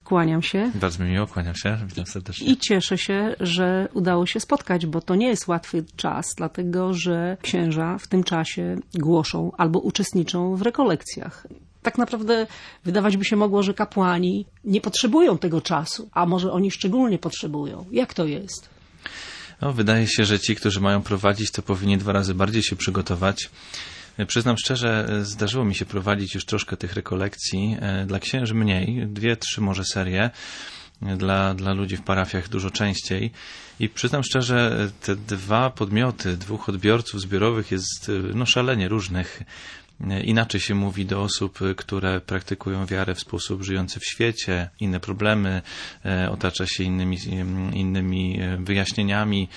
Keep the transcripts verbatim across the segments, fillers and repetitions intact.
Kłaniam się. Bardzo mi miło, kłaniam się, witam serdecznie. I cieszę się, że udało się spotkać, bo to nie jest łatwy czas, dlatego że księża w tym czasie głoszą albo uczestniczą w rekolekcjach. Tak naprawdę wydawać by się mogło, że kapłani nie potrzebują tego czasu, a może oni szczególnie potrzebują. Jak to jest? No, wydaje się, że ci, którzy mają prowadzić, to powinni dwa razy bardziej się przygotować. Przyznam szczerze, zdarzyło mi się prowadzić już troszkę tych rekolekcji. Dla księży mniej, dwie, trzy może serie. Dla, dla ludzi w parafiach dużo częściej. I przyznam szczerze, te dwa podmioty, dwóch odbiorców zbiorowych jest no, szalenie różnych. Inaczej się mówi do osób, które praktykują wiarę w sposób żyjący w świecie, inne problemy, otacza się innymi, innymi wyjaśnieniami.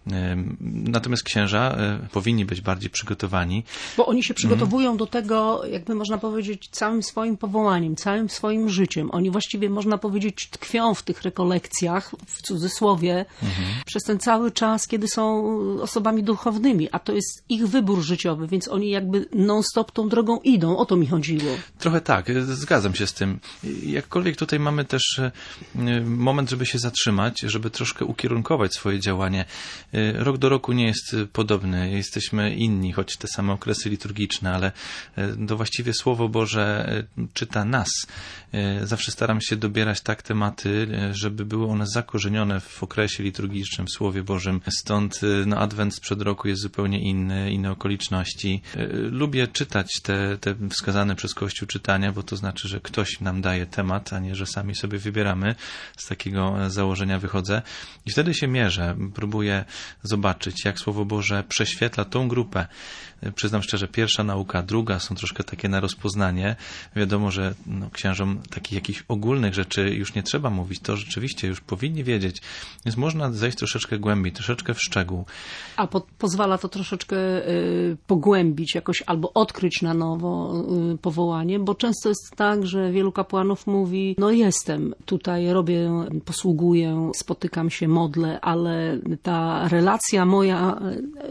Natomiast księża powinni być bardziej przygotowani. Bo oni się przygotowują mm. do tego, jakby można powiedzieć, całym swoim powołaniem, całym swoim życiem. Oni właściwie, można powiedzieć, tkwią w tych rekolekcjach, w cudzysłowie, mm-hmm. przez ten cały czas, kiedy są osobami duchownymi, a to jest ich wybór życiowy, więc oni jakby non-stop tą drogą idą. O to mi chodziło. Trochę tak, zgadzam się z tym. Jakkolwiek tutaj mamy też moment, żeby się zatrzymać, żeby troszkę ukierunkować swoje działanie. Rok do roku nie jest podobny, jesteśmy inni, choć te same okresy liturgiczne, ale to właściwie Słowo Boże czyta nas. Zawsze staram się dobierać tak tematy, żeby były one zakorzenione w okresie liturgicznym, w Słowie Bożym. Stąd no, Adwent sprzed roku jest zupełnie inny, inne okoliczności. Lubię czytać te, te wskazane przez Kościół czytania, bo to znaczy, że ktoś nam daje temat, a nie, że sami sobie wybieramy. Z takiego założenia wychodzę. I wtedy się mierzę, próbuję zobaczyć, jak Słowo Boże prześwietla tą grupę. Przyznam szczerze, pierwsza nauka, druga są troszkę takie na rozpoznanie. Wiadomo, że no, księżom takich jakichś ogólnych rzeczy już nie trzeba mówić. To rzeczywiście już powinni wiedzieć. Więc można zejść troszeczkę głębiej, troszeczkę w szczegół. A po, pozwala to troszeczkę y, pogłębić jakoś albo odkryć na nowo y, powołanie, bo często jest tak, że wielu kapłanów mówi, no jestem tutaj, robię, posługuję, spotykam się, modlę, ale ta relacja moja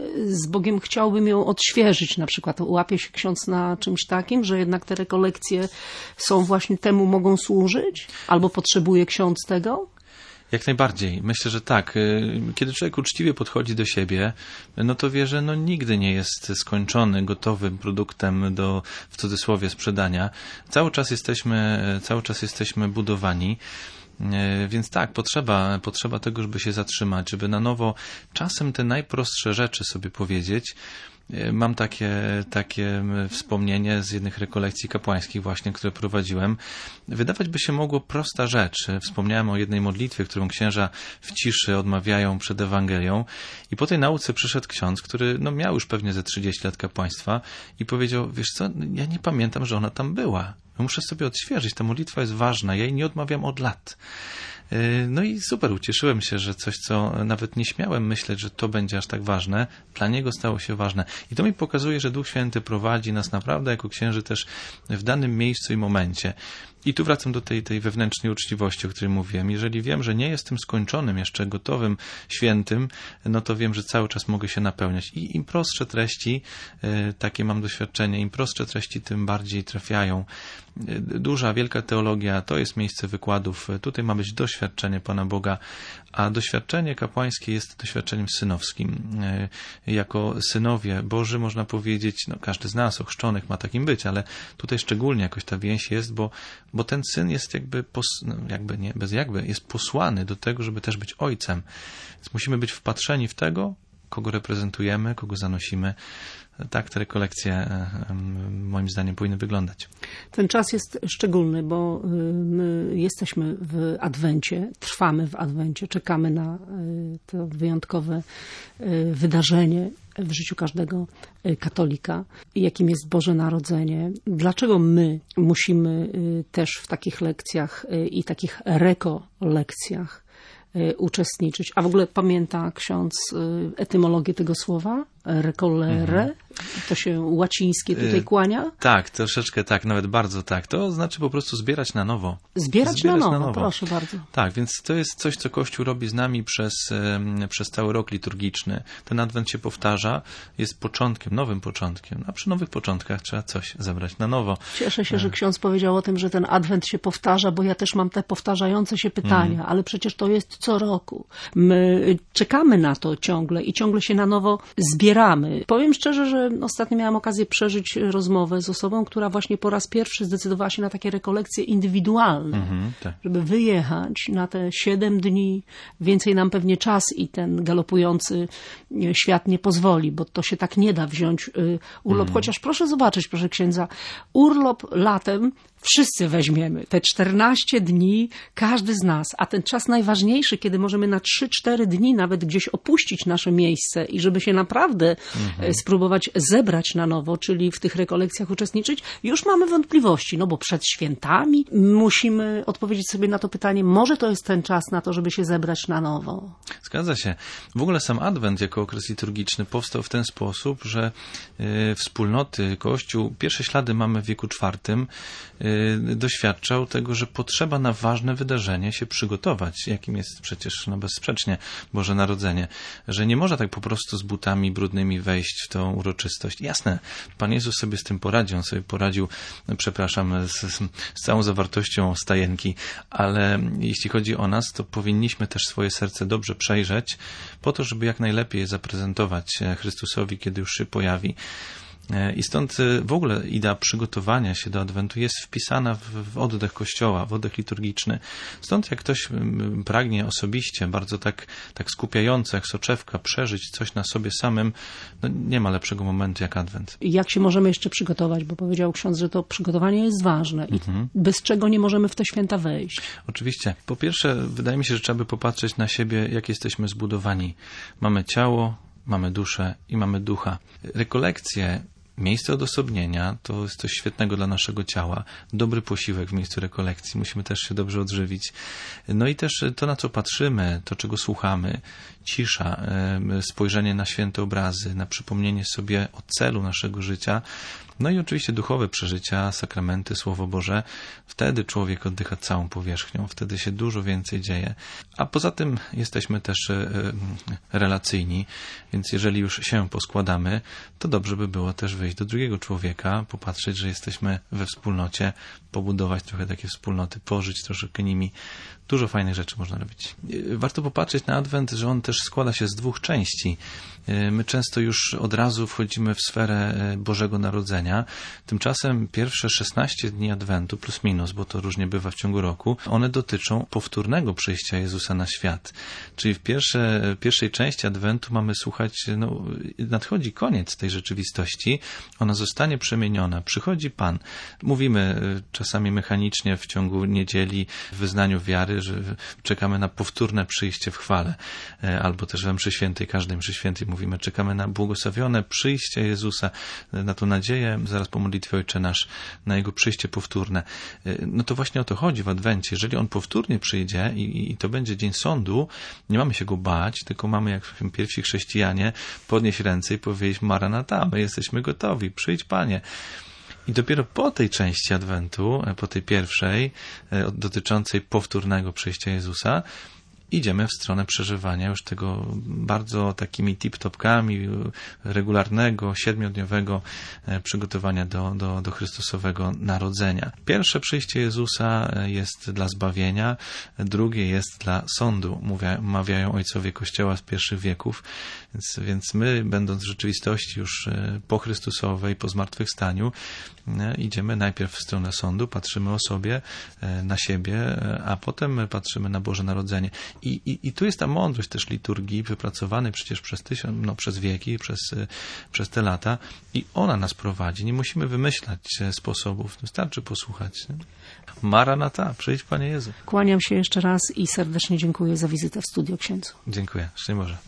z Bogiem chciałbym ją odświeżyć. Na przykład łapie się ksiądz na czymś takim, że jednak te rekolekcje są właśnie temu mogą służyć? Albo potrzebuje ksiądz tego? Jak najbardziej. Myślę, że tak. Kiedy człowiek uczciwie podchodzi do siebie, no to wie, że no nigdy nie jest skończony, gotowym produktem do, w cudzysłowie, sprzedania. Cały czas jesteśmy, cały czas jesteśmy budowani. Więc tak, potrzeba, potrzeba tego, żeby się zatrzymać, żeby na nowo czasem te najprostsze rzeczy sobie powiedzieć. Mam takie, takie wspomnienie z jednych rekolekcji kapłańskich właśnie, które prowadziłem. Wydawać by się mogło prosta rzecz. Wspomniałem o jednej modlitwie, którą księża w ciszy odmawiają przed Ewangelią i po tej nauce przyszedł ksiądz, który no, miał już pewnie ze trzydzieści lat kapłaństwa i powiedział, wiesz co, ja nie pamiętam, że ona tam była. Muszę sobie odświeżyć, ta modlitwa jest ważna, ja jej nie odmawiam od lat. No i super, ucieszyłem się, że coś, co nawet nie śmiałem myśleć, że to będzie aż tak ważne, dla niego stało się ważne. I to mi pokazuje, że Duch Święty prowadzi nas naprawdę jako księży też w danym miejscu i momencie. I tu wracam do tej, tej wewnętrznej uczciwości, o której mówiłem. Jeżeli wiem, że nie jestem skończonym, jeszcze gotowym, świętym, no to wiem, że cały czas mogę się napełniać. I im prostsze treści, takie mam doświadczenie, im prostsze treści, tym bardziej trafiają. Duża, wielka teologia to jest miejsce wykładów. Tutaj ma być doświadczenie Pana Boga, a doświadczenie kapłańskie jest doświadczeniem synowskim. Jako synowie Boży można powiedzieć, no każdy z nas ochrzczonych ma takim być, ale tutaj szczególnie jakoś ta więź jest, bo, bo ten syn jest jakby, pos, no jakby nie, bez jakby, jest posłany do tego, żeby też być ojcem. Więc musimy być wpatrzeni w tego, kogo reprezentujemy, kogo zanosimy. Tak te rekolekcje moim zdaniem powinny wyglądać. Ten czas jest szczególny, bo my jesteśmy w Adwencie, trwamy w Adwencie, czekamy na to wyjątkowe wydarzenie w życiu każdego katolika, jakim jest Boże Narodzenie. Dlaczego my musimy też w takich lekcjach i takich rekolekcjach uczestniczyć? A w ogóle pamięta ksiądz etymologię tego słowa? recolere, to się łacińskie tutaj kłania? Tak, troszeczkę tak, nawet bardzo tak. To znaczy po prostu zbierać na nowo. Zbierać, zbierać na, nowo, na nowo, proszę bardzo. Tak, więc to jest coś, co Kościół robi z nami przez, przez cały rok liturgiczny. Ten Adwent się powtarza, jest początkiem, nowym początkiem. A przy nowych początkach trzeba coś zebrać na nowo. Cieszę się, że ksiądz powiedział o tym, że ten Adwent się powtarza, bo ja też mam te powtarzające się pytania, mm. ale przecież to jest co roku. My czekamy na to ciągle i ciągle się na nowo zbieramy. Powiem szczerze, że ostatnio miałam okazję przeżyć rozmowę z osobą, która właśnie po raz pierwszy zdecydowała się na takie rekolekcje indywidualne, mm-hmm, tak. żeby wyjechać na te siedem dni. Więcej nam pewnie czas i ten galopujący świat nie pozwoli, bo to się tak nie da wziąć urlop. Mm. Chociaż proszę zobaczyć, proszę księdza, urlop latem wszyscy weźmiemy. Te czternaście dni, każdy z nas. A ten czas najważniejszy, kiedy możemy na trzy cztery dni nawet gdzieś opuścić nasze miejsce i żeby się naprawdę mhm. spróbować zebrać na nowo, czyli w tych rekolekcjach uczestniczyć, już mamy wątpliwości, no bo przed świętami musimy odpowiedzieć sobie na to pytanie, może to jest ten czas na to, żeby się zebrać na nowo. Zgadza się. W ogóle sam Adwent jako okres liturgiczny powstał w ten sposób, że y, wspólnoty, Kościół, pierwsze ślady mamy w wieku czwartym, doświadczał tego, że potrzeba na ważne wydarzenie się przygotować, jakim jest przecież no bezsprzecznie Boże Narodzenie, że nie można tak po prostu z butami brudnymi wejść w tą uroczystość. Jasne, Pan Jezus sobie z tym poradził, On sobie poradził, przepraszam, z, z całą zawartością stajenki, ale jeśli chodzi o nas, to powinniśmy też swoje serce dobrze przejrzeć, po to, żeby jak najlepiej je zaprezentować Chrystusowi, kiedy już się pojawi. I stąd w ogóle idea przygotowania się do Adwentu jest wpisana w, w oddech Kościoła, w oddech liturgiczny. Stąd jak ktoś pragnie osobiście, bardzo tak, tak skupiająco, jak soczewka, przeżyć coś na sobie samym, no nie ma lepszego momentu jak Adwent. Jak się możemy jeszcze przygotować? Bo powiedział ksiądz, że to przygotowanie jest ważne i mhm. bez czego nie możemy w te święta wejść. Oczywiście. Po pierwsze, wydaje mi się, że trzeba by popatrzeć na siebie, jak jesteśmy zbudowani. Mamy ciało, mamy duszę i mamy ducha. Rekolekcje, miejsce odosobnienia to jest coś świetnego dla naszego ciała. Dobry posiłek w miejscu rekolekcji. Musimy też się dobrze odżywić. No i też to, na co patrzymy, to, czego słuchamy. Cisza, spojrzenie na święte obrazy, na przypomnienie sobie o celu naszego życia. No i oczywiście duchowe przeżycia, sakramenty, Słowo Boże. Wtedy człowiek oddycha całą powierzchnią. Wtedy się dużo więcej dzieje. A poza tym jesteśmy też relacyjni, więc jeżeli już się poskładamy, to dobrze by było też wyjść do drugiego człowieka, popatrzeć, że jesteśmy we wspólnocie, pobudować trochę takie wspólnoty, pożyć troszeczkę nimi. Dużo fajnych rzeczy można robić. Warto popatrzeć na Adwent, że on też składa się z dwóch części. My często już od razu wchodzimy w sferę Bożego Narodzenia. Tymczasem pierwsze szesnaście dni Adwentu, plus minus, bo to różnie bywa w ciągu roku, one dotyczą powtórnego przyjścia Jezusa na świat. Czyli w pierwsze, pierwszej części Adwentu mamy słuchać, no, nadchodzi koniec tej rzeczywistości, ona zostanie przemieniona, przychodzi Pan. Mówimy czasami mechanicznie w ciągu niedzieli w wyznaniu wiary, że czekamy na powtórne przyjście w chwale, albo też we mszy świętej, każdej mszy świętej mówimy, czekamy na błogosławione przyjście Jezusa, na tą nadzieję, zaraz po modlitwie Ojcze Nasz, na Jego przyjście powtórne. No to właśnie o to chodzi w Adwencie. Jeżeli On powtórnie przyjdzie i, i to będzie dzień sądu, nie mamy się Go bać, tylko mamy, jak pierwsi chrześcijanie, podnieść ręce i powiedzieć Maranata, my jesteśmy gotowi, przyjdź Panie. I dopiero po tej części Adwentu, po tej pierwszej, dotyczącej powtórnego przyjścia Jezusa, idziemy w stronę przeżywania już tego bardzo takimi tip-topkami regularnego, siedmiodniowego przygotowania do, do, do Chrystusowego Narodzenia. Pierwsze przyjście Jezusa jest dla zbawienia, drugie jest dla sądu, mówią, mawiają ojcowie Kościoła z pierwszych wieków, więc, więc my, będąc w rzeczywistości już po Chrystusowej, po zmartwychwstaniu, idziemy najpierw w stronę sądu, patrzymy o sobie, na siebie, a potem patrzymy na Boże Narodzenie. I, i, I tu jest ta mądrość też liturgii, wypracowanej przecież przez tysiąc, no, przez wieki, przez, przez te lata i ona nas prowadzi. Nie musimy wymyślać sposobów, wystarczy posłuchać. Nie? Maranata, przyjdź Panie Jezu. Kłaniam się jeszcze raz i serdecznie dziękuję za wizytę w studio księdzu. Dziękuję, szczęść Boże.